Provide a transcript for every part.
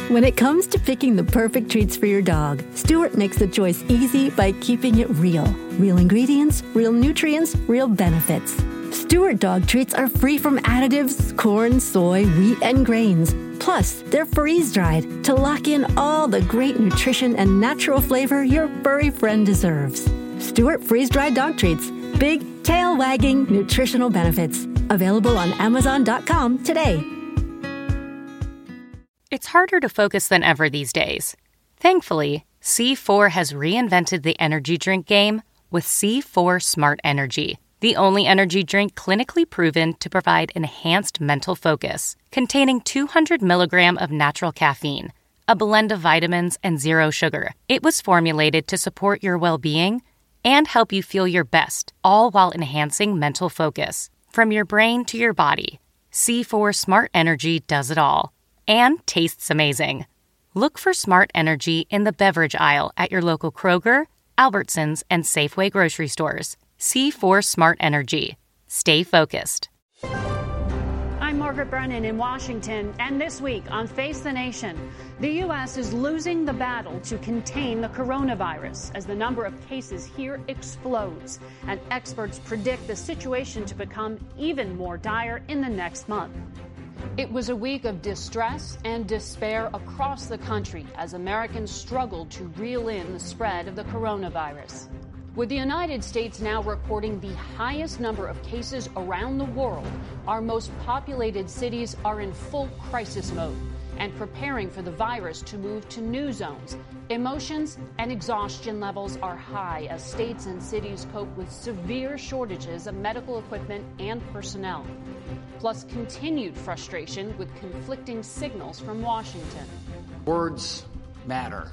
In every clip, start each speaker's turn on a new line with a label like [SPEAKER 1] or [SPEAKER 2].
[SPEAKER 1] When it comes to picking the perfect treats for your dog, Stewart makes the choice easy by keeping it real. Real ingredients, real nutrients, real benefits. Stewart dog treats are free from additives, corn, soy, wheat, and grains. Plus, they're freeze-dried to lock in all the great nutrition and natural flavor your furry friend deserves. Stewart freeze-dried dog treats. Big, tail-wagging nutritional benefits. Available on Amazon.com today.
[SPEAKER 2] It's harder to focus than ever these days. Thankfully, C4 has reinvented the energy drink game with C4 Smart Energy, the only energy drink clinically proven to provide enhanced mental focus, containing 200 milligrams of natural caffeine, a blend of vitamins, and zero sugar. It was formulated to support your well-being and help you feel your best, all while enhancing mental focus. From your brain to your body, C4 Smart Energy does it all. And tastes amazing. Look for Smart Energy in the beverage aisle at your local Kroger, Albertsons, and Safeway grocery stores. C4 Smart Energy. Stay focused.
[SPEAKER 3] I'm Margaret Brennan in Washington, and this week on Face the Nation, the U.S. is losing the battle to contain the coronavirus as the number of cases here explodes, and experts predict the situation to become even more dire in the next month. It was a week of distress and despair across the country as Americans struggled to reel in the spread of the coronavirus. With the United States now recording the highest number of cases around the world, our most populated cities are in full crisis mode and preparing for the virus to move to new zones. Emotions and exhaustion levels are high as states and cities cope with severe shortages of medical equipment and personnel, plus continued frustration with conflicting signals from Washington.
[SPEAKER 4] Words matter.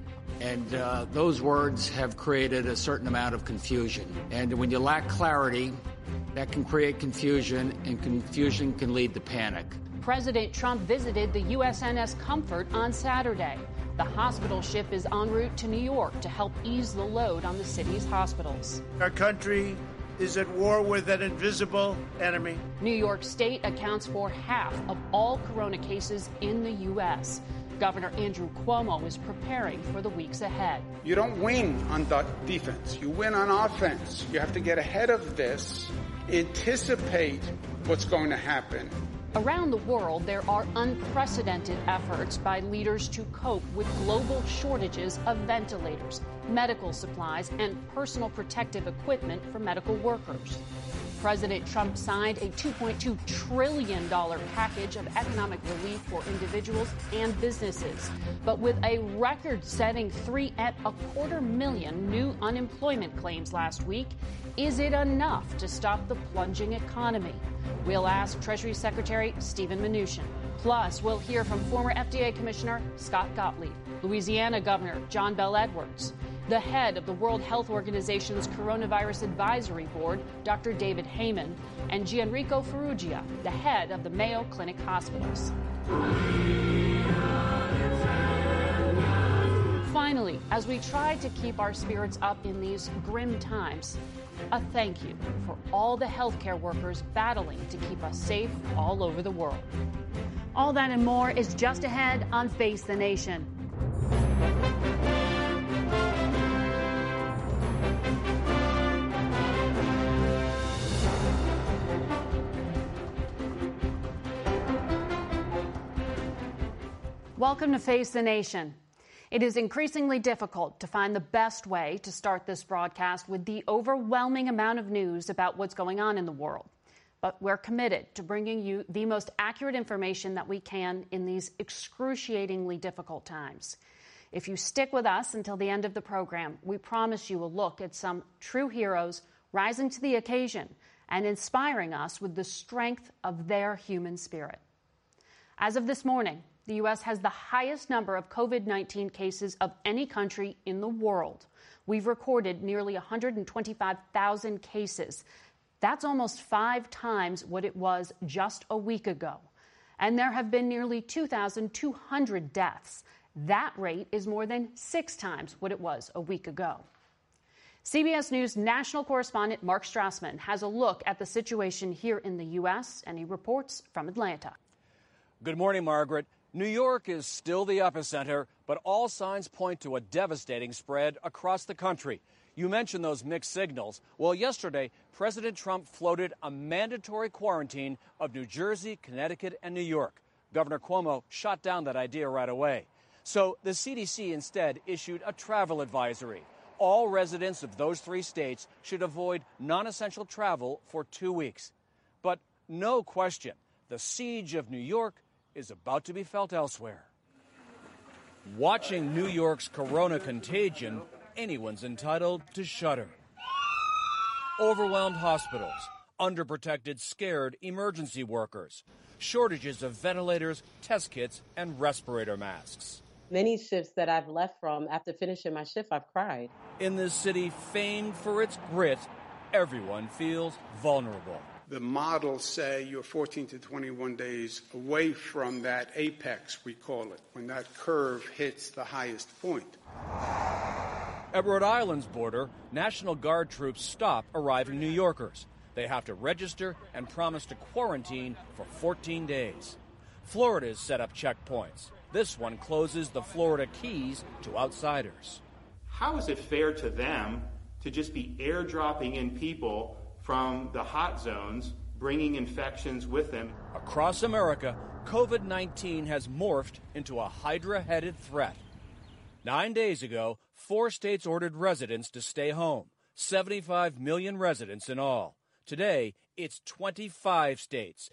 [SPEAKER 4] And those words have created a certain amount of confusion. And when you lack clarity, that can create confusion, and confusion can lead to panic.
[SPEAKER 3] President Trump visited the USNS Comfort on Saturday. The hospital ship is en route to New York to help ease the load on the city's hospitals.
[SPEAKER 5] Our country is at war with an invisible enemy.
[SPEAKER 3] New York State accounts for half of all corona cases in the U.S. Governor Andrew Cuomo is preparing for the weeks ahead.
[SPEAKER 6] You don't win on defense. You win on offense. You have to get ahead of this, anticipate what's going to happen.
[SPEAKER 3] Around the world, there are unprecedented efforts by leaders to cope with global shortages of ventilators, medical supplies, and personal protective equipment for medical workers. President Trump signed a $2.2 trillion package of economic relief for individuals and businesses. But with a record-setting 3.25 million new unemployment claims last week, is it enough to stop the plunging economy? We'll ask Treasury Secretary Steven Mnuchin. Plus, we'll hear from former FDA Commissioner Scott Gottlieb, Louisiana Governor John Bel Edwards, the head of the World Health Organization's Coronavirus Advisory Board, Dr. David Heyman, and Gianrico Ferrugia, the head of the Mayo Clinic Hospitals. Finally, as we try to keep our spirits up in these grim times, a thank you for all the healthcare workers battling to keep us safe all over the world. All that and more is just ahead on Face the Nation. Welcome to Face the Nation. It is increasingly difficult to find the best way to start this broadcast with the overwhelming amount of news about what's going on in the world. But we're committed to bringing you the most accurate information that we can in these excruciatingly difficult times. If you stick with us until the end of the program, we promise you a look at some true heroes rising to the occasion and inspiring us with the strength of their human spirit. As of this morning, the U.S. has the highest number of COVID-19 cases of any country in the world. We've recorded nearly 125,000 cases. That's almost 5 times what it was just a week ago. And there have been nearly 2,200 deaths. That rate is more than 6 times what it was a week ago. CBS News national correspondent Mark Strassman has a look at the situation here in the U.S., and he reports from Atlanta.
[SPEAKER 7] Good morning, Margaret. New York is still the epicenter, but all signs point to a devastating spread across the country. You mentioned those mixed signals. Well, yesterday, President Trump floated a mandatory quarantine of New Jersey, Connecticut, and New York. Governor Cuomo shot down that idea right away. So the CDC instead issued a travel advisory. All residents of those 3 states should avoid non-essential travel for 2 weeks. But no question, the siege of New York is about to be felt elsewhere. Watching New York's corona contagion, anyone's entitled to shudder. Overwhelmed hospitals, underprotected, scared emergency workers, shortages of ventilators, test kits, and respirator masks.
[SPEAKER 8] Many shifts that I've left from, after finishing my shift, I've cried.
[SPEAKER 7] In this city famed for its grit, everyone feels vulnerable.
[SPEAKER 6] The models say you're 14 to 21 days away from that apex, we call it, when that curve hits the highest point.
[SPEAKER 7] At Rhode Island's border, National Guard troops stop arriving New Yorkers. They have to register and promise to quarantine for 14 days. Florida's set up checkpoints. This one closes the Florida Keys to outsiders.
[SPEAKER 9] How is it fair to them to just be airdropping in people from the hot zones, bringing infections with them?
[SPEAKER 7] Across America, COVID-19 has morphed into a Hydra-headed threat. 9 days ago, 4 states ordered residents to stay home, 75 million residents in all. Today, it's 25 states,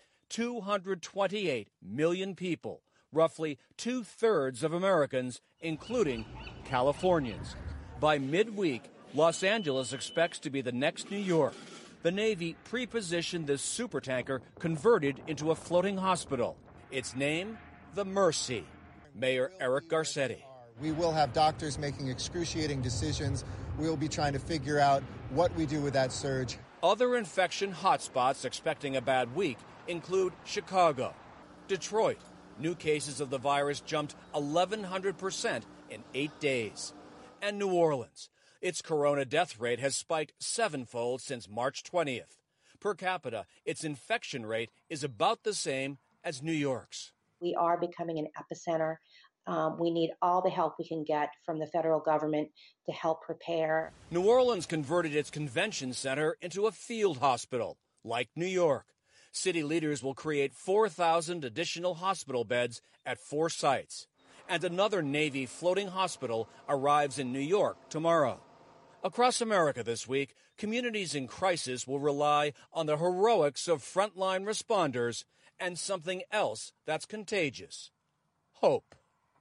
[SPEAKER 7] 228 million people, roughly 2/3 of Americans, including Californians. By midweek, Los Angeles expects to be the next New York. The Navy pre-positioned this supertanker converted into a floating hospital. Its name, the Mercy. Mayor Eric Garcetti.
[SPEAKER 10] We will have doctors making excruciating decisions. We'll be trying to figure out what we do with that surge.
[SPEAKER 7] Other infection hotspots expecting a bad week include Chicago, Detroit. New cases of the virus jumped 1,100% in 8 days. And New Orleans. Its corona death rate has spiked 7-fold since March 20th. Per capita, its infection rate is about the same as New York's.
[SPEAKER 11] We are becoming an epicenter. We need all the help we can get from the federal government to help prepare.
[SPEAKER 7] New Orleans converted its convention center into a field hospital, like New York. City leaders will create 4,000 additional hospital beds at 4 sites. And another Navy floating hospital arrives in New York tomorrow. Across America this week, communities in crisis will rely on the heroics of frontline responders and something else that's contagious: hope.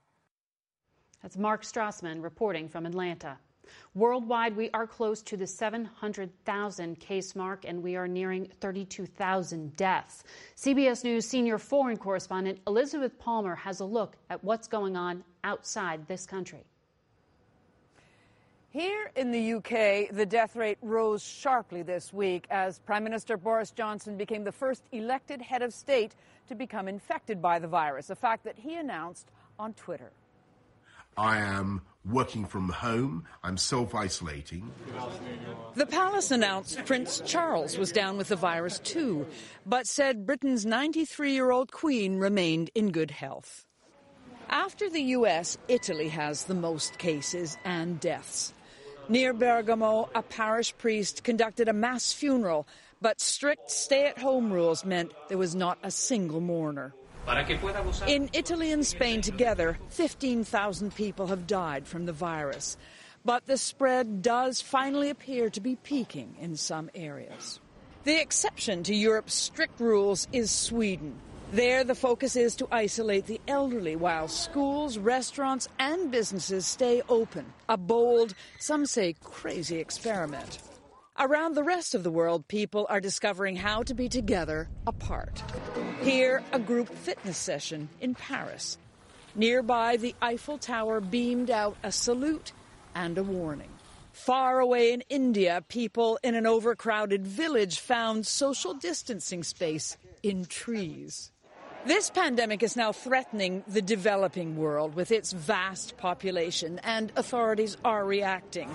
[SPEAKER 3] That's Mark Strassman reporting from Atlanta. Worldwide, we are close to the 700,000 case mark, and we are nearing 32,000 deaths. CBS News senior foreign correspondent Elizabeth Palmer has a look at what's going on outside this country.
[SPEAKER 12] Here in the UK, the death rate rose sharply this week as Prime Minister Boris Johnson became the first elected head of state to become infected by the virus, a fact that he announced on Twitter.
[SPEAKER 13] I am working from home. I'm self-isolating.
[SPEAKER 12] The palace announced Prince Charles was down with the virus too, but said Britain's 93-year-old Queen remained in good health. After the US, Italy has the most cases and deaths. Near Bergamo, a parish priest conducted a mass funeral, but strict stay-at-home rules meant there was not a single mourner. In Italy and Spain together, 15,000 people have died from the virus. But the spread does finally appear to be peaking in some areas. The exception to Europe's strict rules is Sweden. There, the focus is to isolate the elderly while schools, restaurants and businesses stay open. A bold, some say crazy experiment. Around the rest of the world, people are discovering how to be together apart. Here, a group fitness session in Paris. Nearby, the Eiffel Tower beamed out a salute and a warning. Far away in India, people in an overcrowded village found social distancing space in trees. This pandemic is now threatening the developing world with its vast population, and authorities are reacting.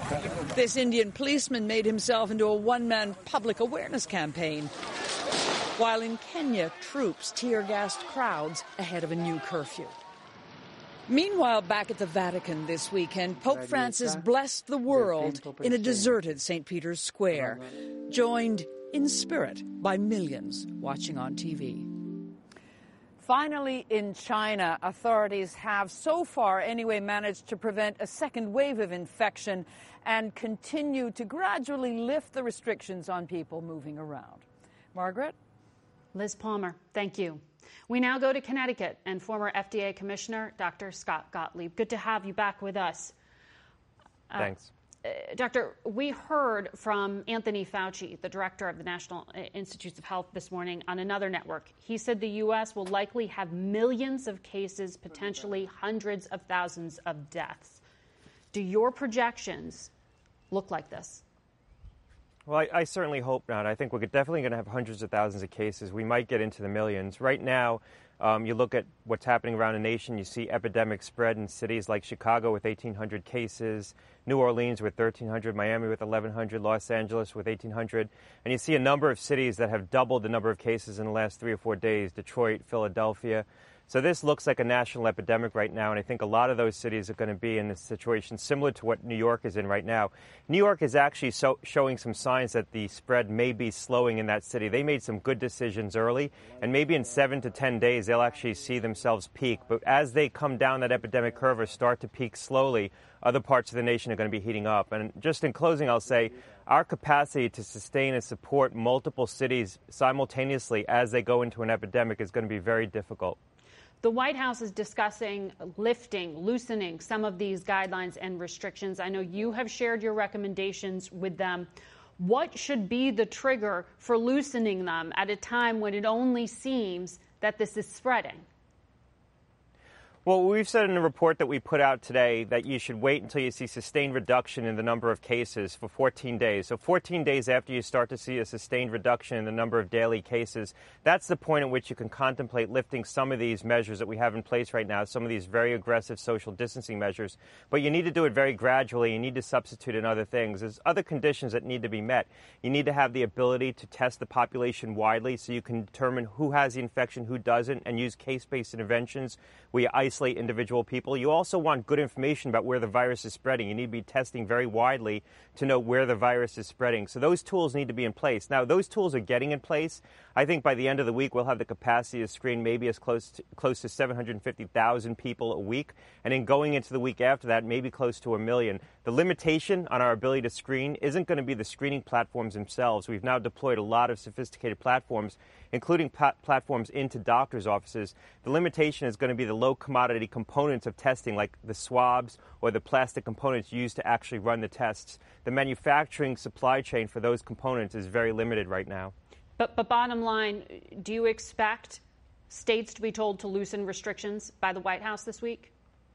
[SPEAKER 12] This Indian policeman made himself into a one-man public awareness campaign. while in Kenya, troops tear-gassed crowds ahead of a new curfew. Meanwhile, back at the Vatican this weekend, Pope Francis blessed the world in a deserted St. Peter's Square, joined in spirit by millions watching on TV. Finally, in China, authorities have so far anyway managed to prevent a second wave of infection and continue to gradually lift the restrictions on people moving around. Margaret?
[SPEAKER 3] Liz Palmer, thank you. We now go to Connecticut and former FDA Commissioner Dr. Scott Gottlieb. Good to have you back with us.
[SPEAKER 14] Thanks.
[SPEAKER 3] Doctor, we heard from Anthony Fauci, the director of the National Institutes of Health, this morning on another network. He said the U.S. will likely have millions of cases, potentially hundreds of thousands of deaths. Do your projections look like this?
[SPEAKER 14] Well, I certainly hope not. I think we're definitely going to have hundreds of thousands of cases. We might get into the millions. Right now, you look at what's happening around the nation, you see epidemic spread in cities like Chicago with 1,800 cases, New Orleans with 1,300, Miami with 1,100, Los Angeles with 1,800. And you see a number of cities that have doubled the number of cases in the last 3 or 4 days, Detroit, Philadelphia. So this looks like a national epidemic right now, and I think a lot of those cities are going to be in a situation similar to what New York is in right now. New York is actually showing some signs that the spread may be slowing in that city. They made some good decisions early, and maybe in 7 to 10 days they'll actually see themselves peak. But as they come down that epidemic curve or start to peak slowly, other parts of the nation are going to be heating up. And just in closing, I'll say our capacity to sustain and support multiple cities simultaneously as they go into an epidemic is going to be very difficult.
[SPEAKER 3] The White House is discussing loosening some of these guidelines and restrictions. I know you have shared your recommendations with them. What should be the trigger for loosening them at a time when it only seems that this is spreading?
[SPEAKER 14] Well, we've said in the report that we put out today that you should wait until you see sustained reduction in the number of cases for 14 days. So 14 days after you start to see a sustained reduction in the number of daily cases, that's the point at which you can contemplate lifting some of these measures that we have in place right now, some of these very aggressive social distancing measures. But you need to do it very gradually. You need to substitute in other things. There's other conditions that need to be met. You need to have the ability to test the population widely so you can determine who has the infection, who doesn't, and use case-based interventions where you isolate individual people. You also want good information about where the virus is spreading. You need to be testing very widely to know where the virus is spreading. So those tools need to be in place. Now, those tools are getting in place. I think by the end of the week, we'll have the capacity to screen maybe as close to 750,000 people a week. And then going into the week after that, maybe close to 1 million. The limitation on our ability to screen isn't going to be the screening platforms themselves. We've now deployed a lot of sophisticated platforms, including platforms into doctors' offices. The limitation is going to be the low commodity components of testing, like the swabs or the plastic components used to actually run the tests. The manufacturing supply chain for those components is very limited right now.
[SPEAKER 3] But bottom line, do you expect states to be told to loosen restrictions by the White House this week?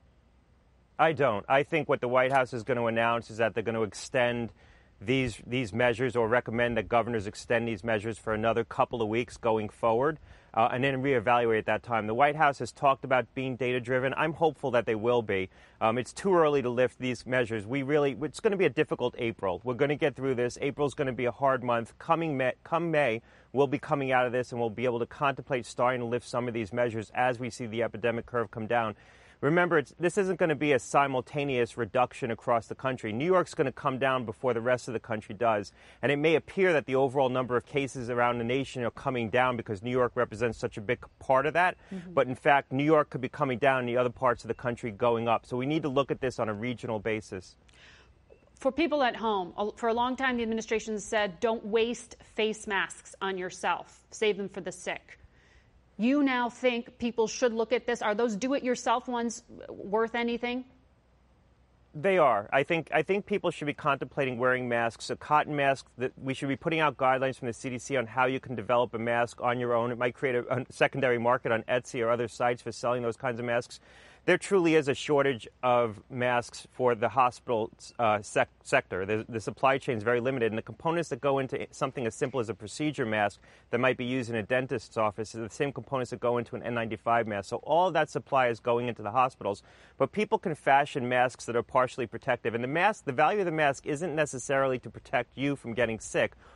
[SPEAKER 14] I don't. I think what the White House is going to announce is that they're going to extend these measures or recommend that governors extend these measures for another couple of weeks going forward and then reevaluate at that time. The White House has talked about being data-driven. I'm hopeful that they will be. It's too early to lift these measures. It's going to be a difficult April. We're going to get through this. April's going to be a hard month. Come May, we'll be coming out of this and we'll be able to contemplate starting to lift some of these measures as we see the epidemic curve come down. Remember, this isn't going to be a simultaneous reduction across the country. New York's going to come down before the rest of the country does. And it may appear that the overall number of cases around the nation are coming down because New York represents such a big part of that. Mm-hmm. But in fact, New York could be coming down and the other parts of the country going up. So we need to look at this on a regional basis.
[SPEAKER 3] For people at home, for a long time, the administration said, don't waste face masks on yourself. Save them for the sick. You now think people should look at this? Are those do-it-yourself ones worth anything?
[SPEAKER 14] They are. I think people should be contemplating wearing masks, a cotton mask. That we should be putting out guidelines from the CDC on how you can develop a mask on your own. It might create a secondary market on Etsy or other sites for selling those kinds of masks. There truly is a shortage of masks for the hospital sector. The supply chain is very limited, and the components that go into something as simple as a procedure mask that might be used in a dentist's office are the same components that go into an N95 mask. So all of that supply is going into the hospitals. But people can fashion masks that are partially protective. And the value of the mask isn't necessarily to protect you from getting sick.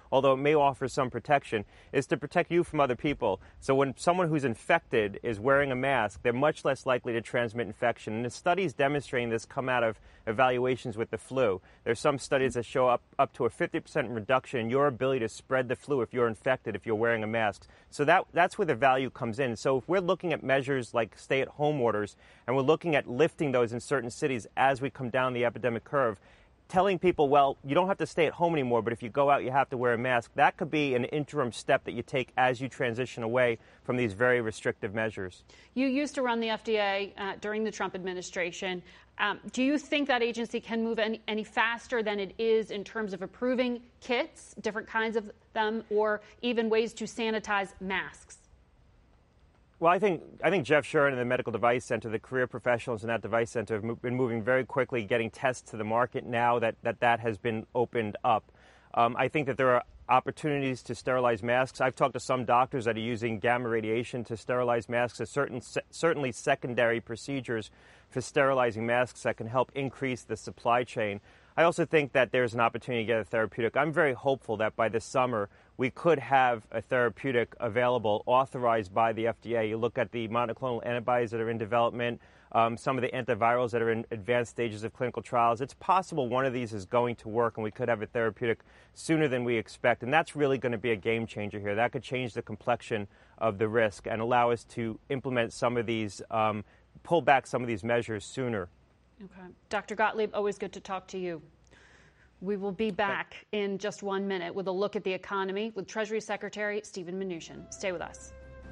[SPEAKER 14] although it may offer some protection, is to protect you from other people. So when someone who's infected is wearing a mask, they're much less likely to transmit infection. And the studies demonstrating this come out of evaluations with the flu. There's some studies that show up to a 50% reduction in your ability to spread the flu if you're infected, if you're wearing a mask. So that's where the value comes in. So if we're looking at measures like stay-at-home orders, and we're looking at lifting those in certain cities as we come down the epidemic curve, telling people, well, you don't have to stay at home anymore, but if you go out, you have to wear a mask, that could be an interim step that you take as you transition away from these very restrictive measures.
[SPEAKER 3] You used to run the FDA during the Trump administration. Do you think that agency can move any faster than it is in terms of approving kits, different kinds of them, or even ways to sanitize masks?
[SPEAKER 14] Well, I think Jeff Shuren and the Medical Device Center, the career professionals in that device center, have been moving very quickly, getting tests to the market now that has been opened up. I think that there are opportunities to sterilize masks. I've talked to some doctors that are using gamma radiation to sterilize masks. There's certainly secondary procedures for sterilizing masks that can help increase the supply chain. I also think that there's an opportunity to get a therapeutic. I'm very hopeful that by this summer we could have a therapeutic available, authorized by the FDA. You look at the monoclonal antibodies that are in development, some of the antivirals that are in advanced stages of clinical trials. It's possible one of these is going to work and we could have a therapeutic sooner than we expect. And that's really going to be a game changer here. That could change the complexion of the risk and allow us to implement some of these, pull back some of these measures sooner.
[SPEAKER 3] Okay. Dr. Gottlieb, always good to talk to you. We will be back in just 1 minute with a look at the economy with Treasury Secretary Steven Mnuchin. Stay with us.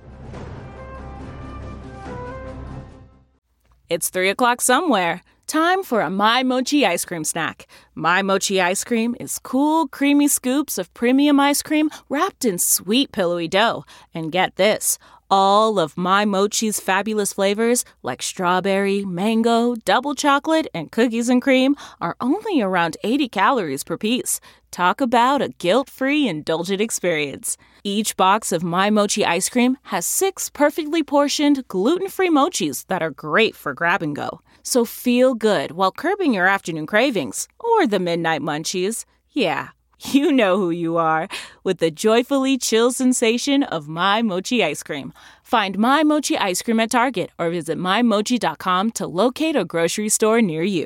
[SPEAKER 15] It's 3 o'clock somewhere. Time for a My Mochi ice cream snack. My Mochi ice cream is cool, creamy scoops of premium ice cream wrapped in sweet, pillowy dough. And get this, all of My Mochi's fabulous flavors, like strawberry, mango, double chocolate, and cookies and cream, are only around 80 calories per piece. Talk about a guilt-free, indulgent experience. Each box of My Mochi ice cream has 6 perfectly portioned, gluten-free mochis that are great for grab and go. So feel good while curbing your afternoon cravings or the midnight munchies. Yeah, you know who you are, with the joyfully chill sensation of My Mochi ice cream. Find My Mochi ice cream at Target or visit MyMochi.com to locate a grocery store near you.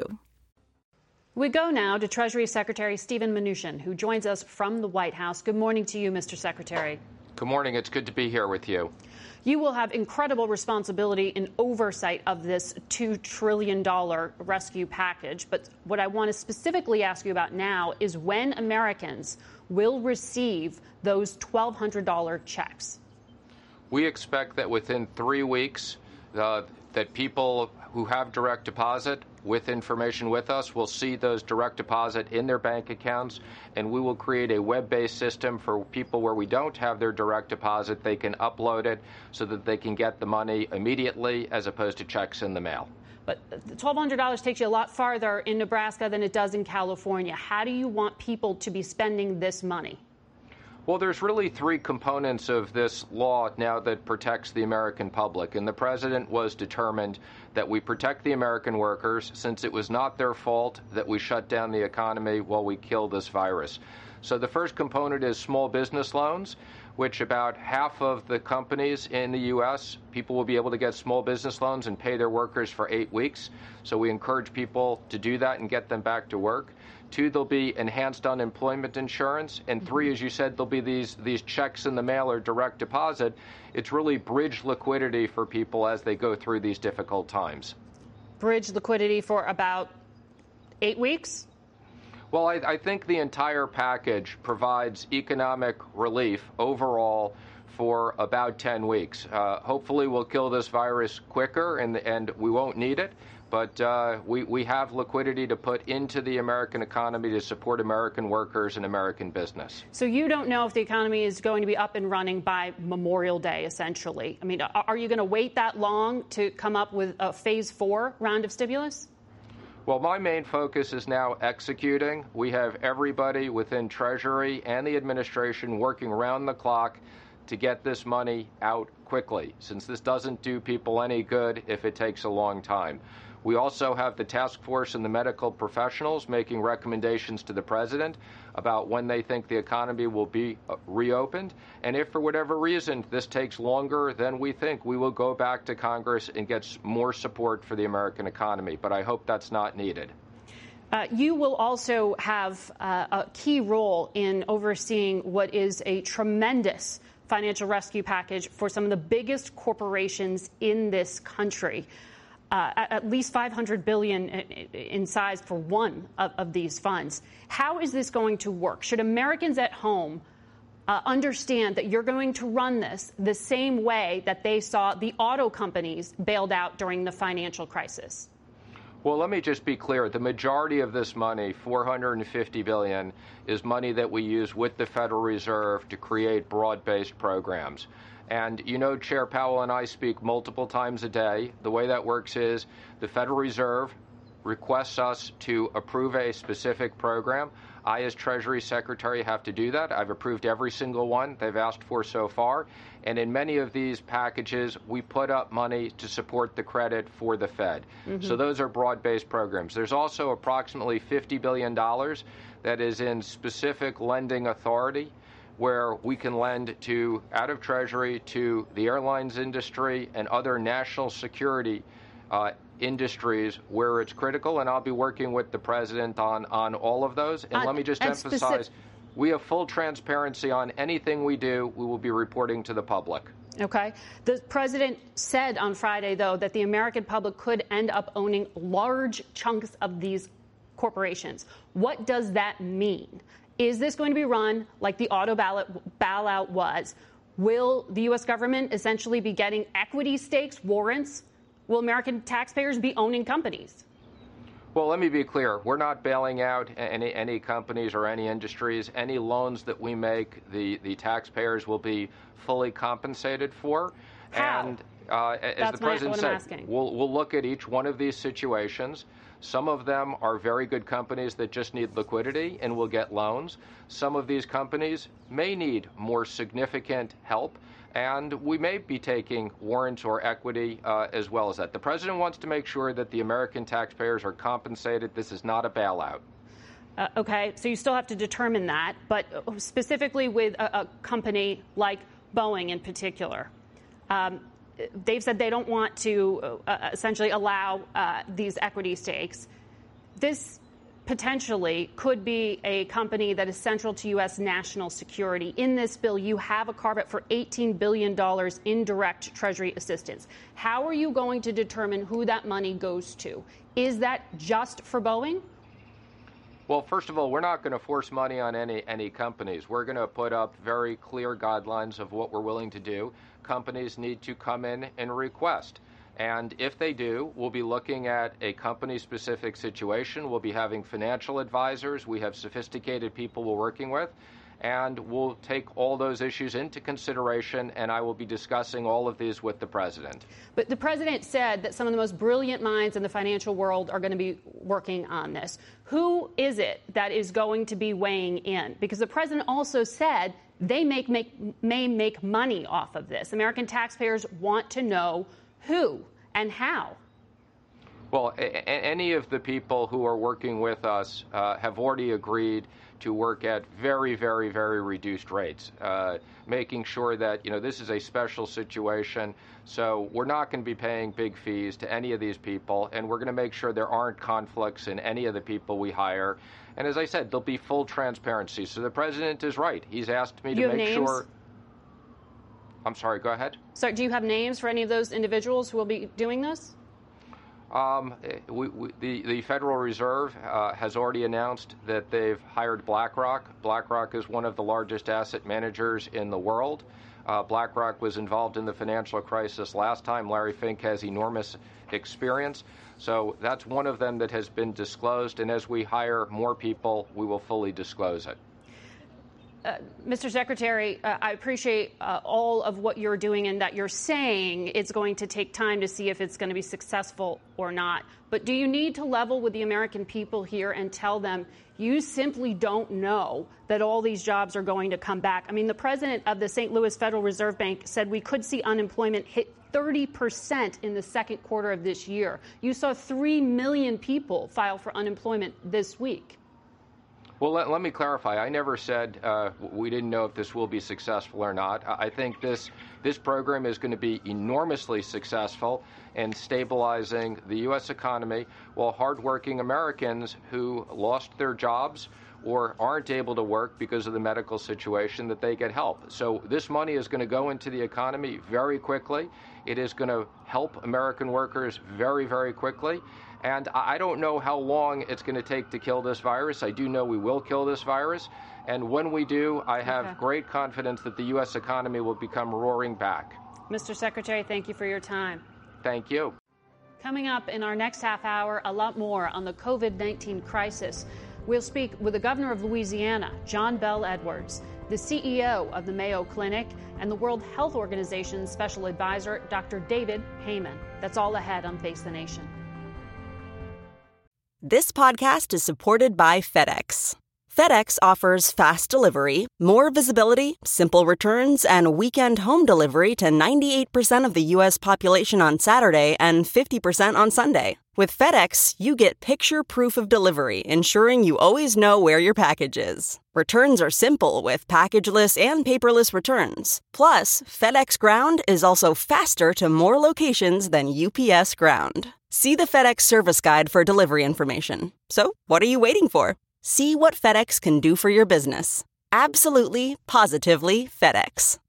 [SPEAKER 3] We go now to Treasury Secretary Steven Mnuchin, who joins us from the White House. Good morning to you, Mr. Secretary.
[SPEAKER 16] Good morning. It's good to be here with you.
[SPEAKER 3] You will have incredible responsibility in oversight of this $2 trillion rescue package. But what I want to specifically ask you about now is when Americans will receive those $1,200 checks.
[SPEAKER 16] We expect that within 3 weeks, that people who have direct deposit with information with us will see those direct deposit in their bank accounts, and we will create a web-based system for people where we don't have their direct deposit. They can upload it so that they can get the money immediately as opposed to checks in the mail.
[SPEAKER 3] But $1,200 takes you a lot farther in Nebraska than it does in California. How do you want people to be spending this money?
[SPEAKER 16] Well, there's really 3 components of this law now that protects the American public, and the president was determined that we protect the American workers since it was not their fault that we shut down the economy while we killed this virus. So the first component is small business loans, which about half of the companies in the U.S., people will be able to get small business loans and pay their workers for 8 weeks. So we encourage people to do that and get them back to work. 2, there'll be enhanced unemployment insurance. And 3, as you said, there'll be these checks in the mail or direct deposit. It's really bridge liquidity for people as they go through these difficult times.
[SPEAKER 3] Bridge liquidity for about 8 weeks?
[SPEAKER 16] Well, I think the entire package provides economic relief overall for about 10 weeks. Hopefully we'll kill this virus quicker and we won't need it. But we have liquidity to put into the American economy to support American workers and American business.
[SPEAKER 3] So you don't know if the economy is going to be up and running by Memorial Day, essentially. I mean, are you going to wait that long to come up with a phase 4 round of stimulus?
[SPEAKER 16] Well, my main focus is now executing. We have everybody within Treasury and the administration working around the clock to get this money out quickly, since this doesn't do people any good if it takes a long time. We also have the task force and the medical professionals making recommendations to the president about when they think the economy will be reopened. And if for whatever reason this takes longer than we think, we will go back to Congress and get more support for the American economy. But I hope that's not needed.
[SPEAKER 3] You will also have a key role in overseeing what is a tremendous financial rescue package for some of the biggest corporations in this country. At least $500 billion in size for one of these funds. How is this going to work? Should Americans at home understand that you're going to run this the same way that they saw the auto companies bailed out during the financial crisis?
[SPEAKER 16] Well, let me just be clear. The majority of this money, $450 billion, is money that we use with the Federal Reserve to create broad-based programs. And you know, Chair Powell and I speak multiple times a day. The way that works is the Federal Reserve requests us to approve a specific program. I, as Treasury Secretary, have to do that. I've approved every single one they've asked for so far. And in many of these packages, we put up money to support the credit for the Fed. So those are broad-based programs. There's also approximately $50 billion that is in specific lending authority, where we can lend to out of Treasury to the airlines industry and other national security industries where it's critical. And I'll be working with the president on all of those. And let me just emphasize, we have full transparency on anything we do. We will be reporting to the public.
[SPEAKER 3] Okay. The president said on Friday, though, that the American public could end up owning large chunks of these corporations. What does that mean? Is this going to be run like the auto bailout was? Will the U.S. government essentially be getting equity stakes, warrants? Will American taxpayers be owning companies?
[SPEAKER 16] Well, let me be clear. We're not bailing out any companies or any industries. Any loans that we make, the taxpayers will be fully compensated for.
[SPEAKER 3] How?
[SPEAKER 16] And as the president said, we'll look at each one of these situations. Some of them are very good companies that just need liquidity and will get loans. Some of these companies may need more significant help, and we may be taking warrants or equity as well as that. The president wants to make sure that the American taxpayers are compensated. This is not a bailout.
[SPEAKER 3] Okay, so you still have to determine that, but specifically with a company like Boeing in particular. They've said they don't want to essentially allow these equity stakes. This potentially could be a company that is central to U.S. national security. In this bill, you have a carve-out for $18 billion in direct Treasury assistance. How are you going to determine who that money goes to? Is that just for Boeing?
[SPEAKER 16] Well, first of all, we're not going to force money on any companies. We're going to put up very clear guidelines of what we're willing to do. Companies need to come in and request. And if they do, we'll be looking at a company-specific situation. We'll be having financial advisors. We have sophisticated people we're working with. And we'll take all those issues into consideration, and I will be discussing all of these with the president.
[SPEAKER 3] But the president said that some of the most brilliant minds in the financial world are going to be working on this. Who is it that is going to be weighing in? Because the president also said they may make money off of this. American taxpayers want to know who and how.
[SPEAKER 16] Well, any of the people who are working with us have already agreed to work at very, very, very reduced rates, making sure that, this is a special situation. So we're not going to be paying big fees to any of these people, and we're going to make sure there aren't conflicts in any of the people we hire. And as I said, there'll be full transparency. So the president is right. He's asked me to make sure. I'm sorry, go ahead.
[SPEAKER 3] So do you have names for any of those individuals who will be doing this?
[SPEAKER 16] The Federal Reserve has already announced that they've hired BlackRock. BlackRock is one of the largest asset managers in the world. BlackRock was involved in the financial crisis last time. Larry Fink has enormous experience. So that's one of them that has been disclosed. And as we hire more people, we will fully disclose it.
[SPEAKER 3] Mr. Secretary, I appreciate all of what you're doing and that you're saying it's going to take time to see if it's going to be successful or not. But do you need to level with the American people here and tell them you simply don't know that all these jobs are going to come back? I mean, the president of the St. Louis Federal Reserve Bank said we could see unemployment hit 30% in the second quarter of this year. You saw 3 million people file for unemployment this week.
[SPEAKER 16] Well, let me clarify. I never said we didn't know if this will be successful or not. I think this program is going to be enormously successful in stabilizing the U.S. economy, while hardworking Americans who lost their jobs or aren't able to work because of the medical situation, that they get help. So this money is going to go into the economy very quickly. It is going to help American workers very, very quickly. And I don't know how long it's going to take to kill this virus. I do know we will kill this virus. And when we do, I have great confidence that the U.S. economy will become roaring back.
[SPEAKER 3] Mr. Secretary, thank you for your time.
[SPEAKER 16] Thank you.
[SPEAKER 3] Coming up in our next half hour, a lot more on the COVID-19 crisis. We'll speak with the governor of Louisiana, John Bel Edwards, the CEO of the Mayo Clinic, and the World Health Organization's special advisor, Dr. David Heymann. That's all ahead on Face the Nation.
[SPEAKER 17] This podcast is supported by FedEx. FedEx offers fast delivery, more visibility, simple returns, and weekend home delivery to 98% of the U.S. population on Saturday and 50% on Sunday. With FedEx, you get picture proof of delivery, ensuring you always know where your package is. Returns are simple with packageless and paperless returns. Plus, FedEx Ground is also faster to more locations than UPS Ground. See the FedEx service guide for delivery information. So, what are you waiting for? See what FedEx can do for your business. Absolutely, positively FedEx.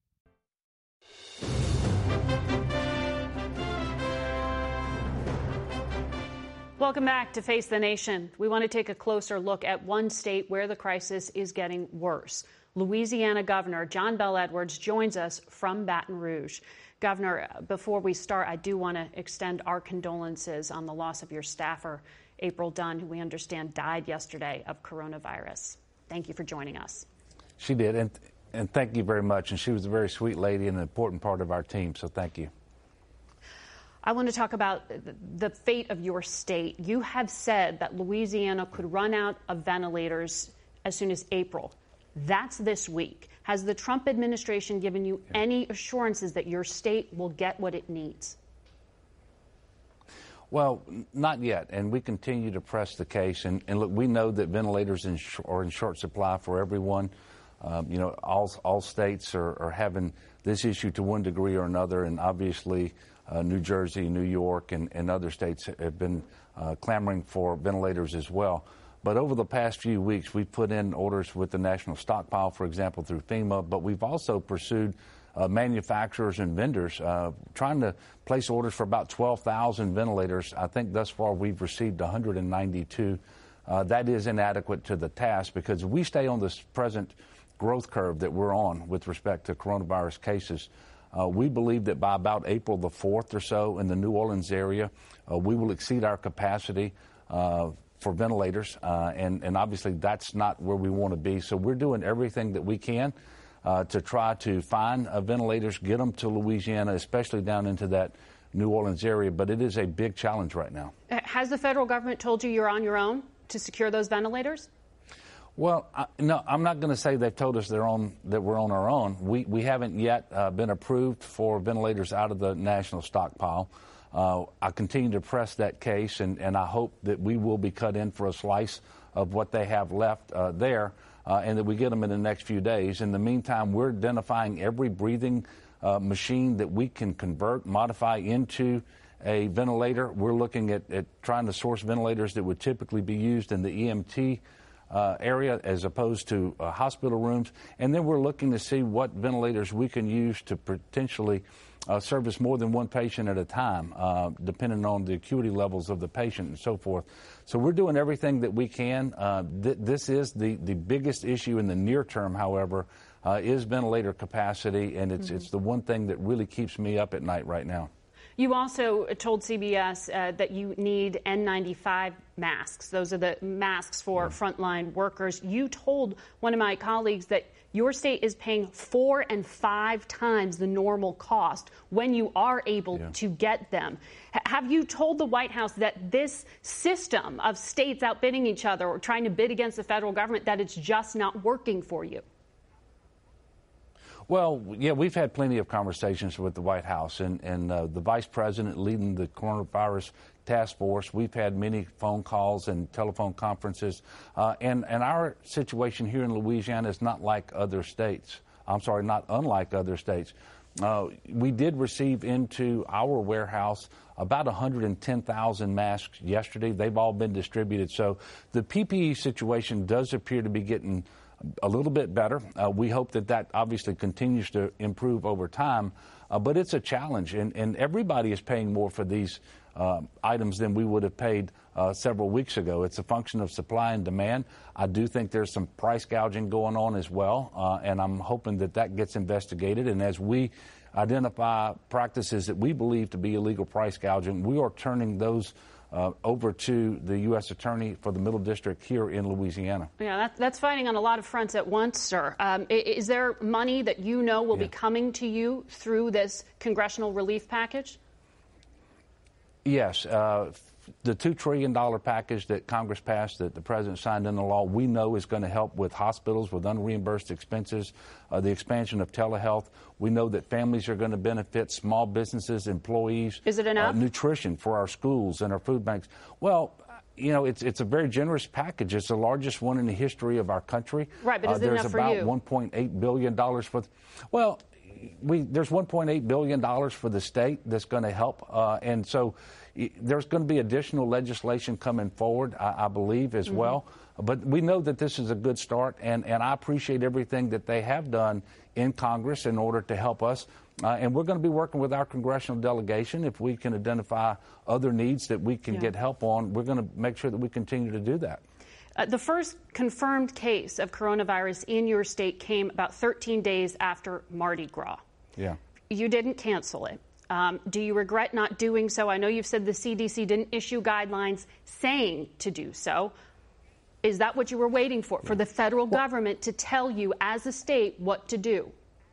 [SPEAKER 3] Welcome back to Face the Nation. We want to take a closer look at one state where the crisis is getting worse. Louisiana Governor John Bel Edwards joins us from Baton Rouge. Governor, before we start, I do want to extend our condolences on the loss of your staffer, April Dunn, who we understand died yesterday of coronavirus. Thank you for joining us.
[SPEAKER 18] She did, and thank you very much. And she was a very sweet lady and an important part of our team, so thank you.
[SPEAKER 3] I want to talk about the fate of your state. You have said that Louisiana could run out of ventilators as soon as April. That's this week. Has the Trump administration given you any assurances that your state will get what it needs?
[SPEAKER 18] Well, not yet, and we continue to press the case. And look, we know that ventilators are in short supply for everyone. All states are having this issue to one degree or another, and obviously New Jersey, New York, and other states have been clamoring for ventilators as well. But over the past few weeks, we've put in orders with the National Stockpile, for example, through FEMA, but we've also pursued manufacturers and vendors trying to place orders for about 12,000 ventilators. I think thus far we've received 192. That is inadequate to the task because we stay on this present growth curve that we're on with respect to coronavirus cases. We believe that by about April the 4th or so in the New Orleans area, we will exceed our capacity for ventilators, and obviously that's not where we want to be. So we're doing everything that we can to try to find ventilators, get them to Louisiana, especially down into that New Orleans area. But it is a big challenge right now.
[SPEAKER 3] Has the federal government told you you're on your own to secure those ventilators?
[SPEAKER 18] Well, no, I'm not going to say they've told us that we're on our own. We haven't yet been approved for ventilators out of the national stockpile. I continue to press that case, and I hope that we will be cut in for a slice of what they have left there, and that we get them in the next few days. In the meantime, we're identifying every breathing machine that we can convert, modify into a ventilator. We're looking at trying to source ventilators that would typically be used in the EMT area as opposed to hospital rooms. And then we're looking to see what ventilators we can use to potentially service more than one patient at a time, depending on the acuity levels of the patient and so forth. So we're doing everything that we can. This is the biggest issue in the near term, however, is ventilator capacity, and it's the one thing that really keeps me up at night right now.
[SPEAKER 3] You also told CBS that you need N95 masks. Those are the masks for frontline workers. You told one of my colleagues that your state is paying 4 and 5 times the normal cost when you are able to get them. Have you told the White House that this system of states outbidding each other or trying to bid against the federal government, that it's just not working for you?
[SPEAKER 18] Well, yeah, we've had plenty of conversations with the White House and the vice president leading the coronavirus task force. We've had many phone calls and telephone conferences. And our situation here in Louisiana is not like other states. I'm sorry, not unlike other states. We did receive into our warehouse about 110,000 masks yesterday. They've all been distributed. So the PPE situation does appear to be getting a little bit better. We hope that obviously continues to improve over time, but it's a challenge, and everybody is paying more for these items than we would have paid several weeks ago. It's a function of supply and demand. I do think there's some price gouging going on as well, and I'm hoping that gets investigated. And as we identify practices that we believe to be illegal price gouging, we are turning those over to the U.S. Attorney for the Middle District here in Louisiana.
[SPEAKER 3] Yeah, that's fighting on a lot of fronts at once, sir. Is there money that you know will be coming to you through this congressional relief package?
[SPEAKER 18] Yes. The $2 trillion package that Congress passed, that the president signed into law, we know is going to help with hospitals with unreimbursed expenses, the expansion of telehealth. We know that families are going to benefit, small businesses, employees.
[SPEAKER 3] Is it enough?
[SPEAKER 18] Nutrition for our schools and our food banks. Well, you know, it's a very generous package. It's the largest one in the history of our country.
[SPEAKER 3] Right, but is it enough for you?
[SPEAKER 18] There's about $1.8 billion for... Well, there's $1.8 billion for the state that's going to help. And so there's going to be additional legislation coming forward, I believe, as well. But we know that this is a good start, and I appreciate everything that they have done in Congress in order to help us. And we're going to be working with our congressional delegation. If we can identify other needs that we can get help on, we're going to make sure that we continue to do that.
[SPEAKER 3] The first confirmed case of coronavirus in your state came about 13 days after Mardi Gras.
[SPEAKER 18] Yeah.
[SPEAKER 3] You didn't cancel it. Do you regret not doing so? I know you've said the CDC didn't issue guidelines saying to do so. Is that what you were waiting for the federal government to tell you as a state what to do?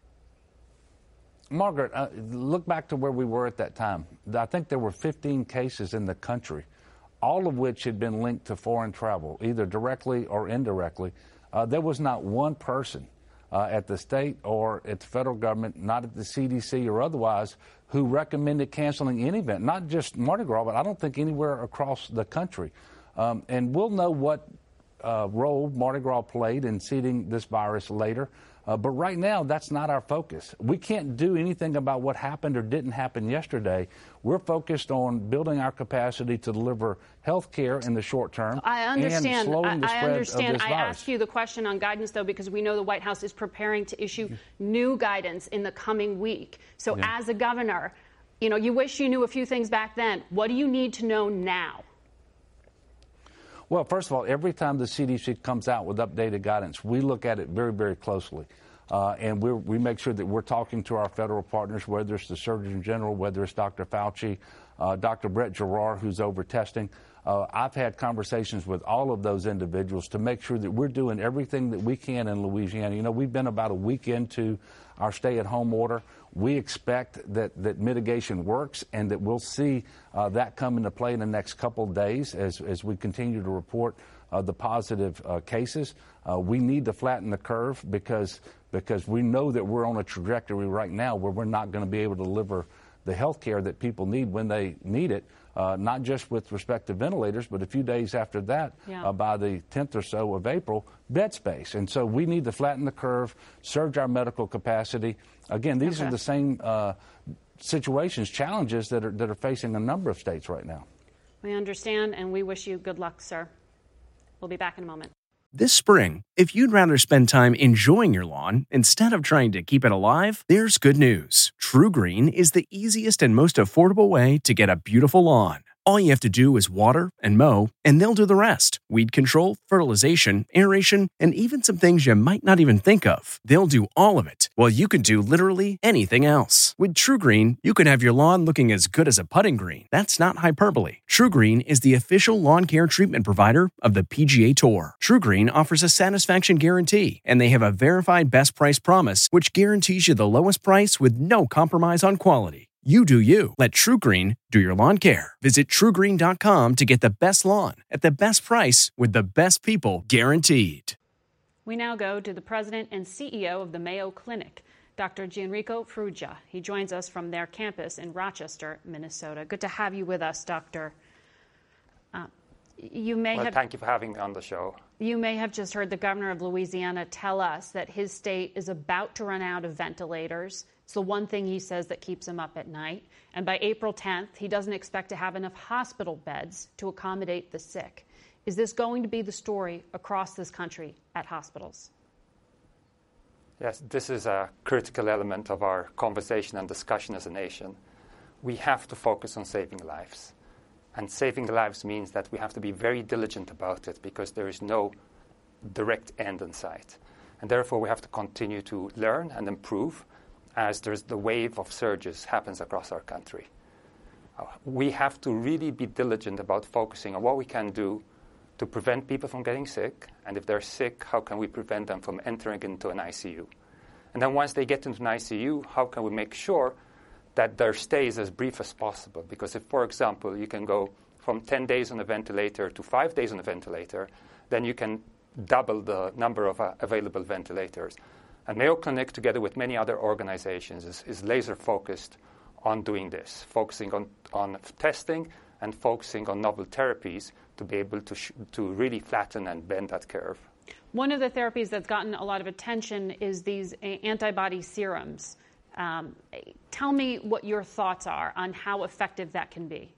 [SPEAKER 18] Margaret, look back to where we were at that time. I think there were 15 cases in the country, all of which had been linked to foreign travel, either directly or indirectly. There was not one person at the state or at the federal government, not at the CDC or otherwise, who recommended canceling any event, not just Mardi Gras, but I don't think anywhere across the country. And we'll know what role Mardi Gras played in seeding this virus later. But right now, that's not our focus. We can't do anything about what happened or didn't happen yesterday. We're focused on building our capacity to deliver health care in the short term.
[SPEAKER 3] I understand.
[SPEAKER 18] And slowing the spread of this virus.
[SPEAKER 3] I asked you the question on guidance, though, because we know the White House is preparing to issue new guidance in the coming week. So as a governor, you know, you wish you knew a few things back then. What do you need to know now?
[SPEAKER 18] Well, first of all, every time the CDC comes out with updated guidance, we look at it very, very closely. And we make sure that we're talking to our federal partners, whether it's the Surgeon General, whether it's Dr. Fauci, Dr. Brett Giroir, who's over testing. I've had conversations with all of those individuals to make sure that we're doing everything that we can in Louisiana. You know, we've been about a week into our stay-at-home order. We expect that mitigation works and that we'll see that come into play in the next couple of days as we continue to report the positive cases. We need to flatten the curve because we know that we're on a trajectory right now where we're not going to be able to deliver the health care that people need when they need it, not just with respect to ventilators, but a few days after that, by the 10th or so of April, bed space. And so we need to flatten the curve, surge our medical capacity. Again, these are the same situations, challenges that are facing a number of states right now.
[SPEAKER 3] We understand, and we wish you good luck, sir. We'll be back in a moment.
[SPEAKER 19] This spring, if you'd rather spend time enjoying your lawn instead of trying to keep it alive, there's good news. TruGreen is the easiest and most affordable way to get a beautiful lawn. All you have to do is water and mow, and they'll do the rest. Weed control, fertilization, aeration, and even some things you might not even think of. They'll do all of it, while you can do literally anything else. With TruGreen, you can have your lawn looking as good as a putting green. That's not hyperbole. TruGreen is the official lawn care treatment provider of the PGA Tour. TruGreen offers a satisfaction guarantee, and they have a verified best price promise, which guarantees you the lowest price with no compromise on quality. You do you. Let TruGreen do your lawn care. Visit TruGreen.com to get the best lawn at the best price with the best people guaranteed.
[SPEAKER 3] We now go to the president and CEO of the Mayo Clinic, Dr. Gianrico Farrugia. He joins us from their campus in Rochester, Minnesota. Good to have you with us, Doctor.
[SPEAKER 20] Thank you for having me on the show.
[SPEAKER 3] You may have just heard the governor of Louisiana tell us that his state is about to run out of ventilators. It's the one thing he says that keeps him up at night. And by April 10th, he doesn't expect to have enough hospital beds to accommodate the sick. Is this going to be the story across this country at hospitals?
[SPEAKER 20] Yes, this is a critical element of our conversation and discussion as a nation. We have to focus on saving lives. And saving lives means that we have to be very diligent about it because there is no direct end in sight. And therefore, we have to continue to learn and improve as the wave of surges happens across our country. We have to really be diligent about focusing on what we can do to prevent people from getting sick. And if they're sick, how can we prevent them from entering into an ICU? And then once they get into an ICU, how can we make sure that their stay is as brief as possible? Because if, for example, you can go from 10 days on a ventilator to 5 days on a ventilator, then you can double the number of available ventilators. And Mayo Clinic, together with many other organizations, is laser-focused on doing this, focusing on testing and focusing on novel therapies to be able to really flatten and bend that curve.
[SPEAKER 3] One of the therapies that's gotten a lot of attention is these antibody serums. Tell me what your thoughts are on how effective that can be.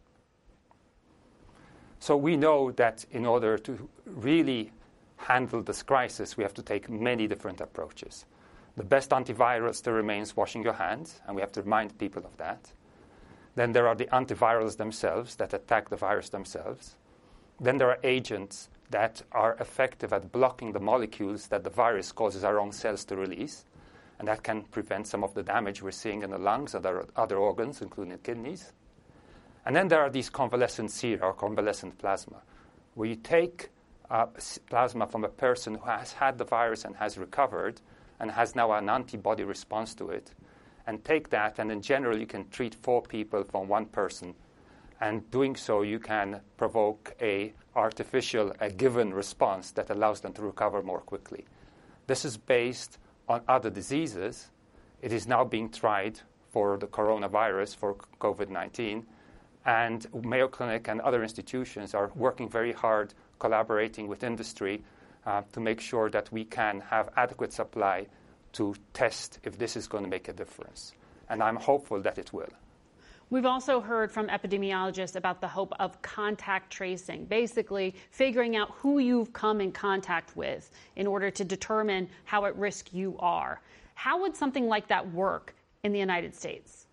[SPEAKER 20] So we know that in order to really handle this crisis, we have to take many different approaches. The best antiviral still remains washing your hands, and we have to remind people of that. Then there are the antivirals themselves that attack the virus themselves. Then there are agents that are effective at blocking the molecules that the virus causes our own cells to release, and that can prevent some of the damage we're seeing in the lungs and other organs, including the kidneys. And then there are these convalescent sera or convalescent plasma, where you take plasma from a person who has had the virus and has recovered and has now an antibody response to it, and take that, and in general you can treat 4 people from 1 person. And doing so, you can provoke a given response that allows them to recover more quickly. This is based on other diseases. It is now being tried for the coronavirus, for COVID-19, and Mayo Clinic and other institutions are working very hard, collaborating with industry to make sure that we can have adequate supply to test if this is going to make a difference. And I'm hopeful that it will.
[SPEAKER 3] We've also heard from epidemiologists about the hope of contact tracing, basically figuring out who you've come in contact with in order to determine how at risk you are. How would something like that work in the United States?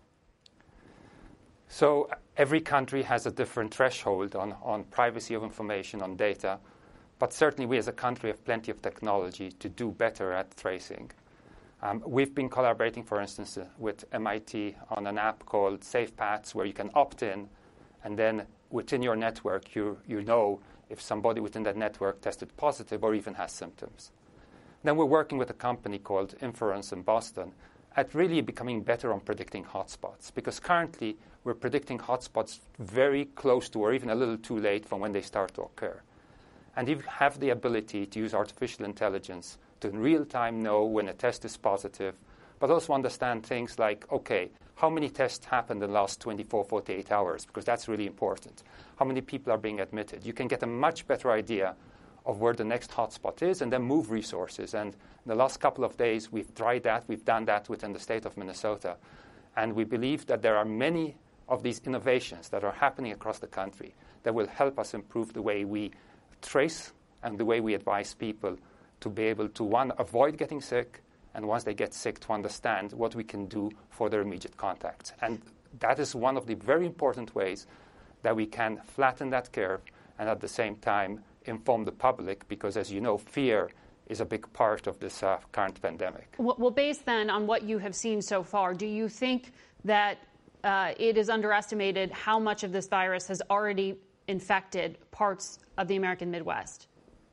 [SPEAKER 20] So every country has a different threshold on privacy of information, on data, but certainly we as a country have plenty of technology to do better at tracing. We've been collaborating, for instance, with MIT on an app called SafePaths, where you can opt in, and then within your network, you know if somebody within that network tested positive or even has symptoms. Then we're working with a company called Inference in Boston at really becoming better on predicting hotspots, because currently we're predicting hotspots very close to or even a little too late from when they start to occur. And you have the ability to use artificial intelligence to in real time know when a test is positive, but also understand things like, okay, how many tests happened in the last 24, 48 hours, because that's really important. How many people are being admitted? You can get a much better idea of where the next hotspot is and then move resources. And in the last couple of days, we've tried that. We've done that within the state of Minnesota. And we believe that there are many of these innovations that are happening across the country that will help us improve the way we trace and the way we advise people to be able to, one, avoid getting sick, and once they get sick, to understand what we can do for their immediate contacts. And that is one of the very important ways that we can flatten that curve and at the same time inform the public, because as you know, fear is a big part of this current pandemic.
[SPEAKER 3] Well, based then on what you have seen so far, do you think that it is underestimated how much of this virus has already infected parts of the American Midwest?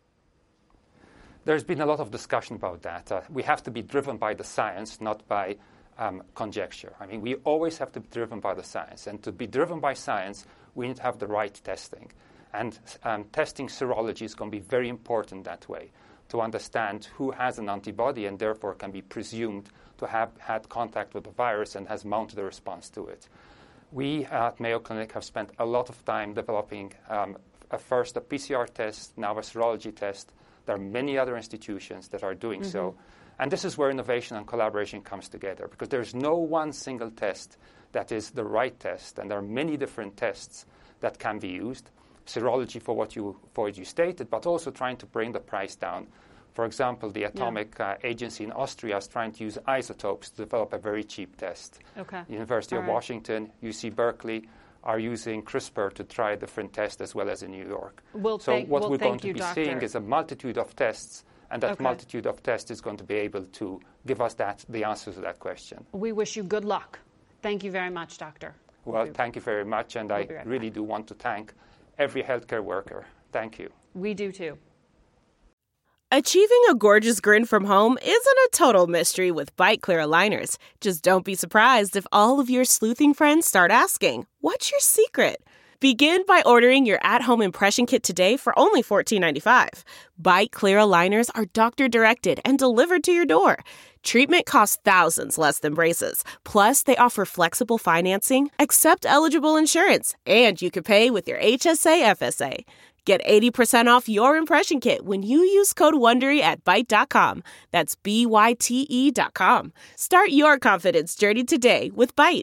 [SPEAKER 20] There's been a lot of discussion about that. We have to be driven by the science, not by conjecture. I mean, we always have to be driven by the science. And to be driven by science, we need to have the right testing. And testing serology is going to be very important that way, to understand who has an antibody and therefore can be presumed to have had contact with the virus and has mounted a response to it. We at Mayo Clinic have spent a lot of time developing first a PCR test, now a serology test. There are many other institutions that are doing so. And this is where innovation and collaboration comes together, because there's no one single test that is the right test, and there are many different tests that can be used. Serology for what you stated, but also trying to bring the price down. For example, the Atomic Agency in Austria is trying to use isotopes to develop a very cheap test.
[SPEAKER 3] Okay.
[SPEAKER 20] University of Washington, UC Berkeley are using CRISPR to try a different test, as well as in New York. What we're going to be seeing is a multitude of tests, and that multitude of tests is going to be able to give us the answer to that question.
[SPEAKER 3] We wish you good luck. Thank you very much, Doctor.
[SPEAKER 20] Well, thank you very much, and I really do want to thank every healthcare worker. Thank you.
[SPEAKER 3] We do too.
[SPEAKER 15] Achieving a gorgeous grin from home isn't a total mystery with Byte Clear aligners. Just don't be surprised if all of your sleuthing friends start asking, "What's your secret?" Begin by ordering your at-home impression kit today for only $14.95. Byte Clear aligners are doctor-directed and delivered to your door. Treatment costs thousands less than braces. Plus, they offer flexible financing, accept eligible insurance, and you can pay with your HSA FSA. Get 80% off your impression kit when you use code WONDERY at Byte.com. That's BYTE.com. Start your confidence journey today with Byte.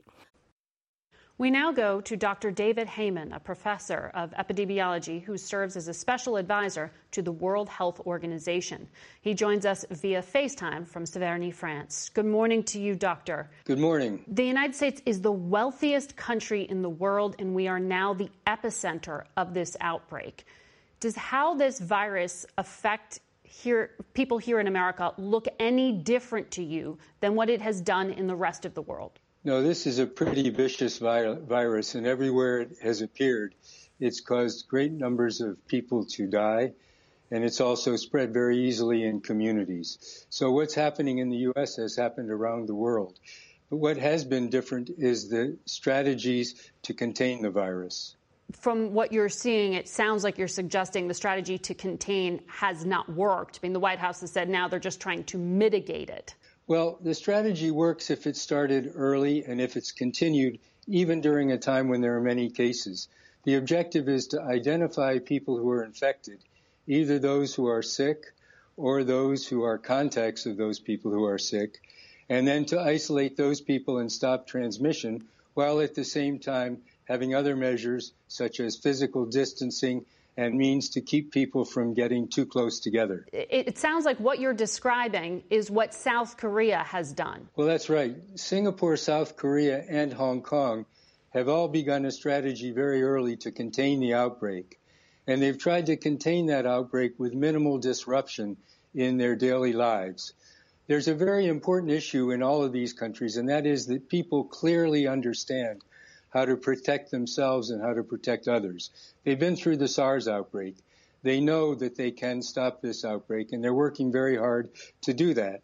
[SPEAKER 3] We now go to Dr. David Heymann, a professor of epidemiology who serves as a special advisor to the World Health Organization. He joins us via FaceTime from Saverne, France. Good morning to you, Doctor.
[SPEAKER 21] Good morning.
[SPEAKER 3] The United States is the wealthiest country in the world, and we are now the epicenter of this outbreak. Does how this virus affect people here in America look any different to you than what it has done in the rest of the world?
[SPEAKER 21] No, this is a pretty vicious virus, and everywhere it has appeared, it's caused great numbers of people to die, and it's also spread very easily in communities. So what's happening in the U.S. has happened around the world. But what has been different is the strategies to contain the virus.
[SPEAKER 3] From what you're seeing, it sounds like you're suggesting the strategy to contain has not worked. I mean, the White House has said now they're just trying to mitigate it.
[SPEAKER 21] Well, the strategy works if it started early and if it's continued even during a time when there are many cases. The objective is to identify people who are infected, either those who are sick or those who are contacts of those people who are sick, and then to isolate those people and stop transmission, while at the same time having other measures such as physical distancing and means to keep people from getting too close together.
[SPEAKER 3] It sounds like what you're describing is what South Korea has done.
[SPEAKER 21] Well, that's right. Singapore, South Korea, and Hong Kong have all begun a strategy very early to contain the outbreak. And they've tried to contain that outbreak with minimal disruption in their daily lives. There's a very important issue in all of these countries, and that is that people clearly understand how to protect themselves and how to protect others. They've been through the SARS outbreak. They know that they can stop this outbreak, and they're working very hard to do that.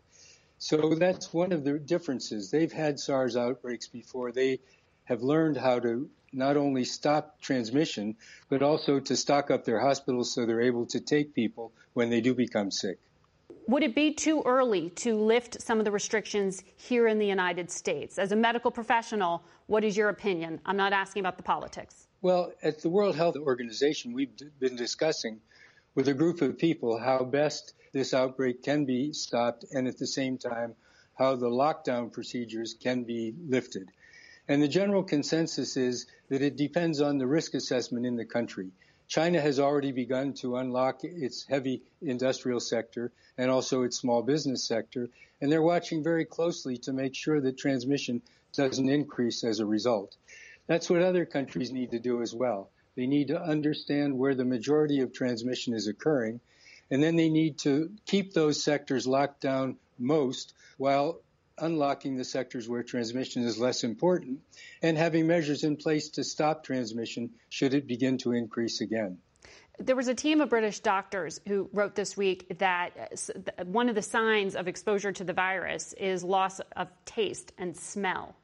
[SPEAKER 21] So that's one of the differences. They've had SARS outbreaks before. They have learned how to not only stop transmission, but also to stock up their hospitals so they're able to take people when they do become sick.
[SPEAKER 3] Would it be too early to lift some of the restrictions here in the United States? As a medical professional, what is your opinion? I'm not asking about the politics.
[SPEAKER 21] Well, at the World Health Organization, we've been discussing with a group of people how best this outbreak can be stopped and at the same time how the lockdown procedures can be lifted. And the general consensus is that it depends on the risk assessment in the country. China has already begun to unlock its heavy industrial sector and also its small business sector, and they're watching very closely to make sure that transmission doesn't increase as a result. That's what other countries need to do as well. They need to understand where the majority of transmission is occurring. And then they need to keep those sectors locked down most while unlocking the sectors where transmission is less important and having measures in place to stop transmission should it begin to increase again.
[SPEAKER 3] There was a team of British doctors who wrote this week that one of the signs of exposure to the virus is loss of taste and smell.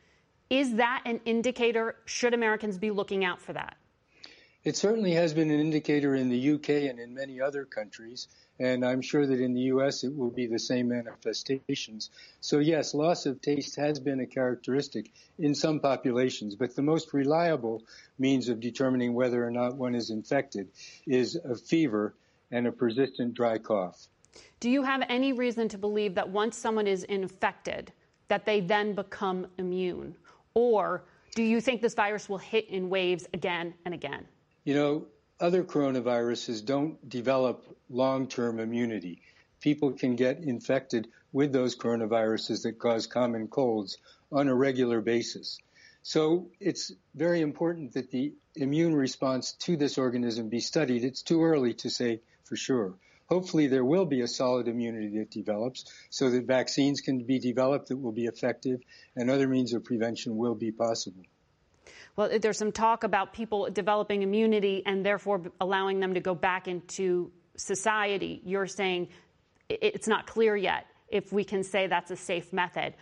[SPEAKER 3] Is that an indicator? Should Americans be looking out for that?
[SPEAKER 21] It certainly has been an indicator in the UK and in many other countries, and I'm sure that in the US it will be the same manifestations. So yes, loss of taste has been a characteristic in some populations, but the most reliable means of determining whether or not one is infected is a fever and a persistent dry cough.
[SPEAKER 3] Do you have any reason to believe that once someone is infected, that they then become immune? Or do you think this virus will hit in waves again and again?
[SPEAKER 21] You know, other coronaviruses don't develop long-term immunity. People can get infected with those coronaviruses that cause common colds on a regular basis. So it's very important that the immune response to this organism be studied. It's too early to say for sure. Hopefully there will be a solid immunity that develops so that vaccines can be developed that will be effective and other means of prevention will be possible.
[SPEAKER 3] Well, there's some talk about people developing immunity and therefore allowing them to go back into society. You're saying it's not clear yet if we can say that's a safe method.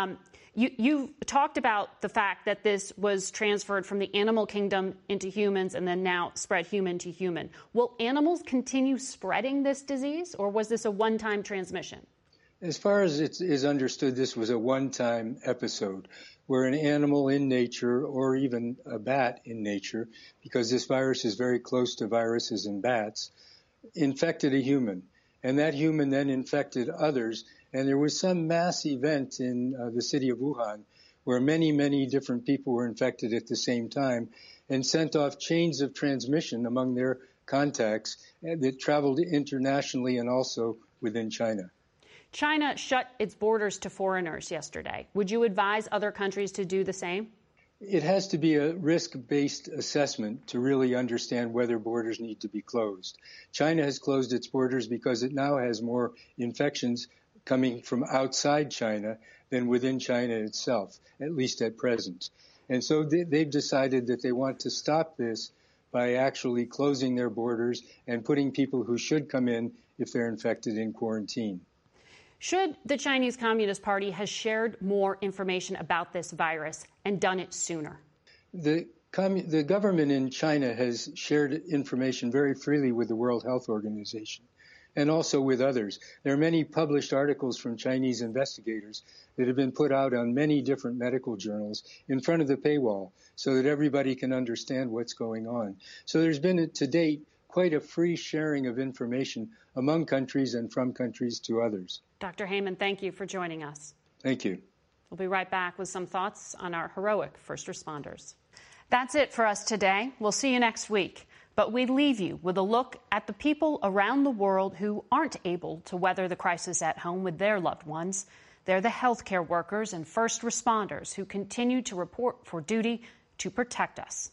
[SPEAKER 3] You talked about the fact that this was transferred from the animal kingdom into humans and then now spread human to human. Will animals continue spreading this disease, or was this a one-time transmission?
[SPEAKER 21] As far as it is understood, this was a one-time episode where an animal in nature, or even a bat in nature, because this virus is very close to viruses in bats, infected a human. And that human then infected others. And there was some mass event in the city of Wuhan where many, many different people were infected at the same time and sent off chains of transmission among their contacts that traveled internationally and also within China.
[SPEAKER 3] China shut its borders to foreigners yesterday. Would you advise other countries to do the same?
[SPEAKER 21] It has to be a risk-based assessment to really understand whether borders need to be closed. China has closed its borders because it now has more infections coming from outside China than within China itself, at least at present. And so they've decided that they want to stop this by actually closing their borders and putting people who should come in if they're infected in quarantine.
[SPEAKER 3] Should the Chinese Communist Party have shared more information about this virus and done it sooner?
[SPEAKER 21] The government in China has shared information very freely with the World Health Organization and also with others. There are many published articles from Chinese investigators that have been put out on many different medical journals in front of the paywall so that everybody can understand what's going on. So there's been, to date, quite a free sharing of information among countries and from countries to others.
[SPEAKER 3] Dr. Heymann, thank you for joining us.
[SPEAKER 21] Thank you.
[SPEAKER 3] We'll be right back with some thoughts on our heroic first responders. That's it for us today. We'll see you next week. But we leave you with a look at the people around the world who aren't able to weather the crisis at home with their loved ones. They're the healthcare workers and first responders who continue to report for duty to protect us.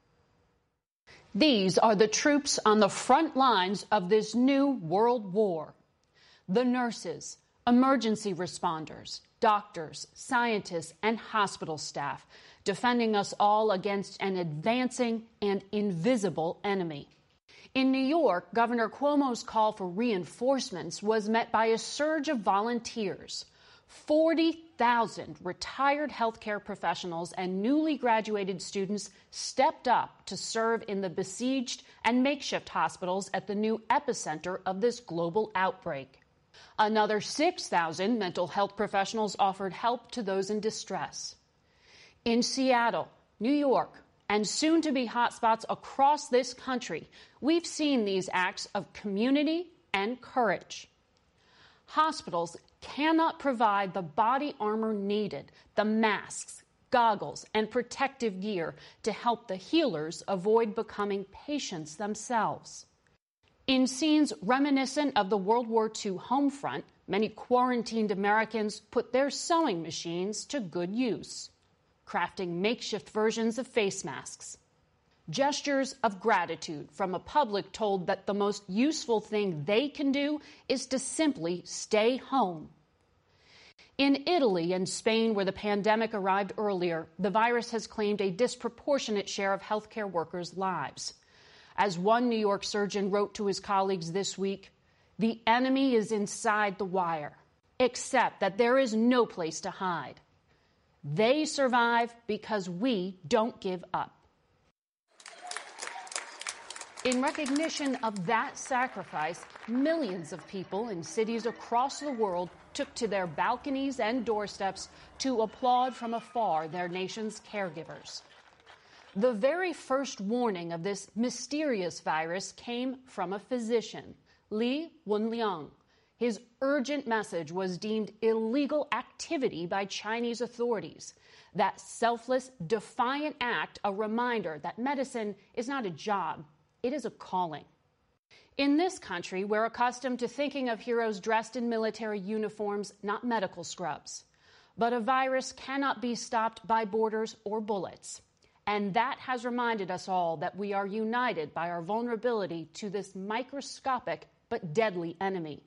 [SPEAKER 3] These are the troops on the front lines of this new world war. The nurses, emergency responders, doctors, scientists, and hospital staff defending us all against an advancing and invisible enemy. In New York, Governor Cuomo's call for reinforcements was met by a surge of volunteers. 40,000 retired healthcare professionals and newly graduated students stepped up to serve in the besieged and makeshift hospitals at the new epicenter of this global outbreak. Another 6,000 mental health professionals offered help to those in distress. In Seattle, New York, and soon-to-be hotspots across this country, we've seen these acts of community and courage. Hospitals cannot provide the body armor needed, the masks, goggles, and protective gear to help the healers avoid becoming patients themselves. In scenes reminiscent of the World War II home front, many quarantined Americans put their sewing machines to good use, crafting makeshift versions of face masks. Gestures of gratitude from a public told that the most useful thing they can do is to simply stay home. In Italy and Spain, where the pandemic arrived earlier, the virus has claimed a disproportionate share of healthcare workers' lives. As one New York surgeon wrote to his colleagues this week, "The enemy is inside the wire, except that there is no place to hide. They survive because we don't give up." In recognition of that sacrifice, millions of people in cities across the world took to their balconies and doorsteps to applaud from afar their nation's caregivers. The very first warning of this mysterious virus came from a physician, Li Wenliang. His urgent message was deemed illegal activity by Chinese authorities. That selfless, defiant act, a reminder that medicine is not a job, it is a calling. In this country, we're accustomed to thinking of heroes dressed in military uniforms, not medical scrubs. But a virus cannot be stopped by borders or bullets. And that has reminded us all that we are united by our vulnerability to this microscopic but deadly enemy.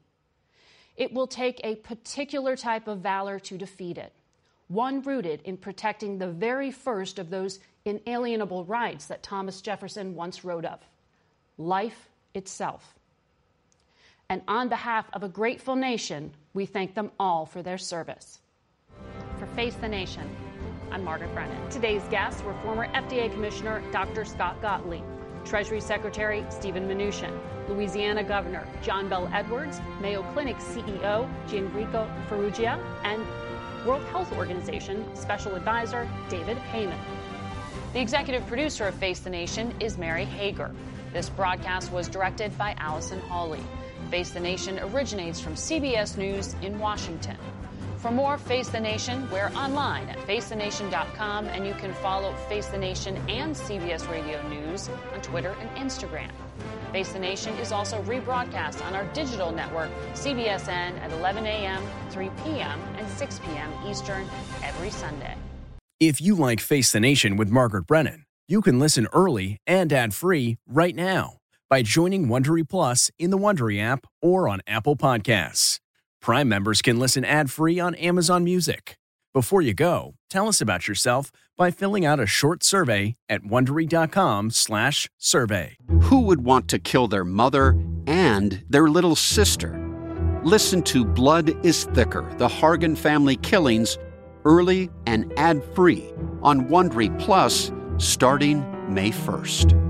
[SPEAKER 3] It will take a particular type of valor to defeat it, one rooted in protecting the very first of those inalienable rights that Thomas Jefferson once wrote of: life itself. And on behalf of a grateful nation, we thank them all for their service. For Face the Nation, I'm Margaret Brennan. Today's guests were former FDA Commissioner Dr. Scott Gottlieb, Treasury Secretary Stephen Mnuchin, Louisiana Governor John Bel Edwards, Mayo Clinic CEO Gianrico Farrugia, and World Health Organization Special Advisor David Heyman. The executive producer of Face the Nation is Mary Hager. This broadcast was directed by Allison Hawley. Face the Nation originates from CBS News in Washington. For more Face the Nation, we're online at facethenation.com, and you can follow Face the Nation and CBS Radio News on Twitter and Instagram. Face the Nation is also rebroadcast on our digital network, CBSN, at 11 a.m., 3 p.m., and 6 p.m. Eastern every Sunday.
[SPEAKER 19] If you like Face the Nation with Margaret Brennan, you can listen early and ad-free right now by joining Wondery Plus in the Wondery app or on Apple Podcasts. Prime members can listen ad-free on Amazon Music. Before you go, tell us about yourself by filling out a short survey at Wondery.com/survey.
[SPEAKER 1] Who would want to kill their mother and their little sister? Listen to Blood is Thicker, the Hargan family killings, early and ad-free on Wondery Plus starting May 1st.